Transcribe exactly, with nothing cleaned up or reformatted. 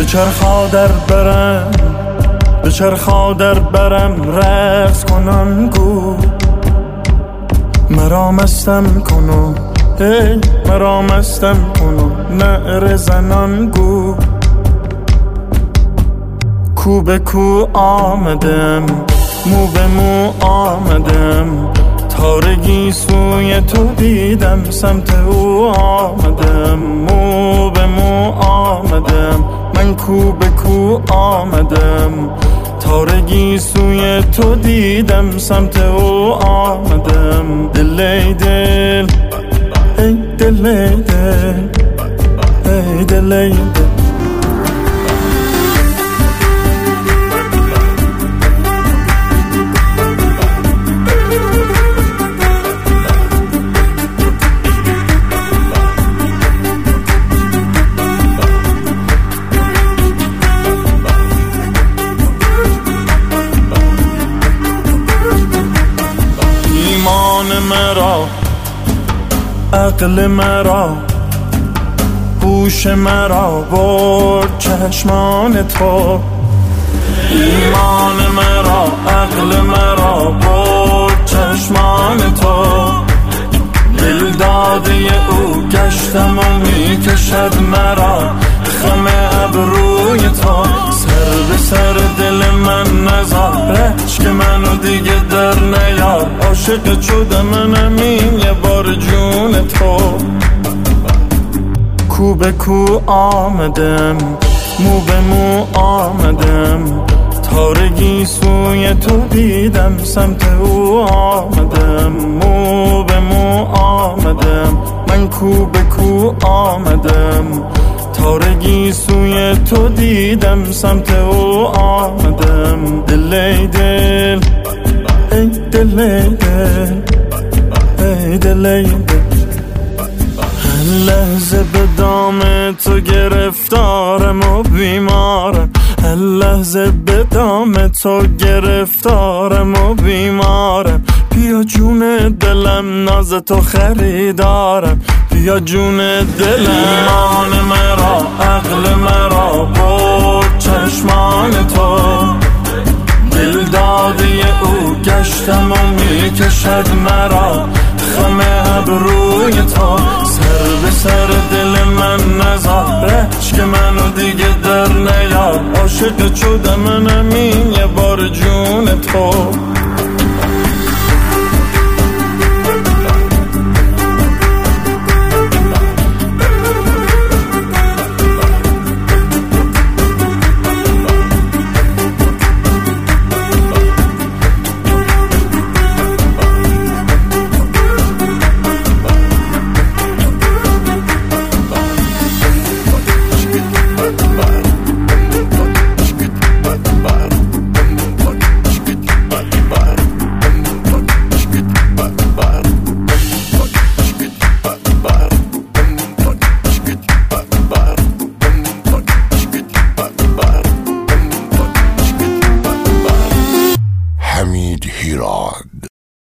چرخا در برم به چرخا در برم رقص کنم گو مرا مستم کنو هی مرا مستم کنو نعره زنان گو کو به کو آمدم مو به مو آمدم تارگی سوی تو دیدم سمت او آمدم مو به مو آمدم من کو به کو آمدم تارگی سوی تو دیدم سمت او آمدم دل ای دل ای دل ای دل ای دل ای دل مرا عقل مرا هوش مرا برد چشمان تو ایمان مرا عقل مرا برد چشمان تو دل داده او گشتم و میکشد مرا خم ابروی تو سر به سر دل من نزار که منو دیگه در نیار عاشق شده منم این یه بار جون تو کو به کو آمدم مو به مو آمدم تارگی سوی تو دیدم سمت او آمدم مو به مو آمدم من کو به کو آمدم تارگی سوی تو دیدم سمت او آمدم دل ای دل ای دل ای دل ای دل ای دل هر لحظه به دام تو گرفتارم و بیمارم هر لحظه به دام تو گرفتارم و بیمارم بیا جون دلم ناز تو خریدارم بیا جون دلم ایمان مرا عقل مرا برد چشمان تو دل داده او گشتم و میکشد مرا خم ابروی تو سر به سر دل من نزار که منو دیگه در نیار عاشق شده منم این یه بار جون تو